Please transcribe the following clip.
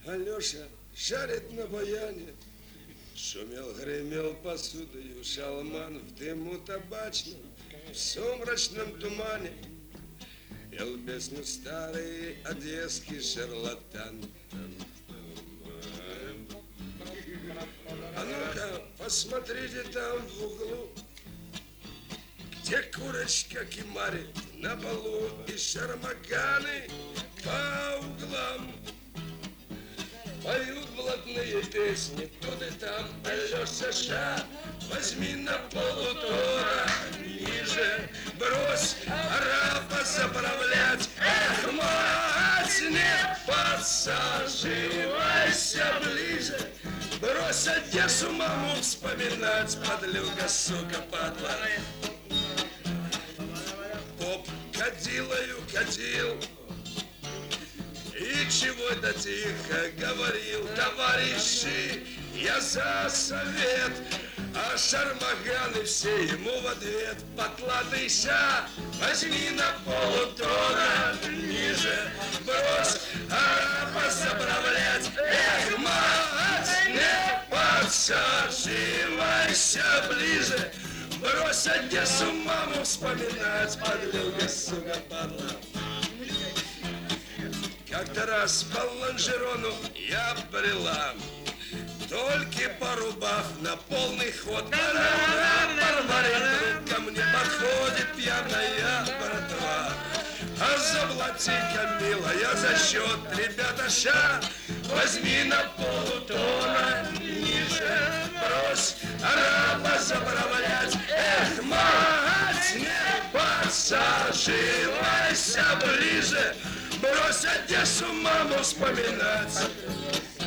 Алеша шарит на баяне. Шумел, гремел посудою шалман в дыму табачном, в сумрачном тумане. Пел песню старый одесский шарлатан. А ну-ка, посмотрите там в углу, где курочка кимарит на полу и шармаганы по углам. Поют блатные песни, тут и там, Алеша ша, возьми на полутора ниже, брось араба заправлять, эх, мать, не подсаживайся ближе, брось Одессу маму вспоминать, подлюга, сука, падла. Поп кадилою кадил, и чего-то тихо говорил: товарищи, я за совет, а шармаганы все ему в ответ: потлатый ша, возьми на полутона ниже, брось араба заправлять, эх, мать, не подсаживайся ближе, брось Одессу маму вспоминать, подлюга, сука, падла. Как-то раз по лонжерону я брела, только порубав на полный ход, вдруг ко мне подходит пьяная братва. А заплати-ка, милая, за счет, ребята, ша, возьми на полутона ниже, брось араба заправлять, эх, мать, не подсаживайся ближе, брось Одессу маму вспоминать.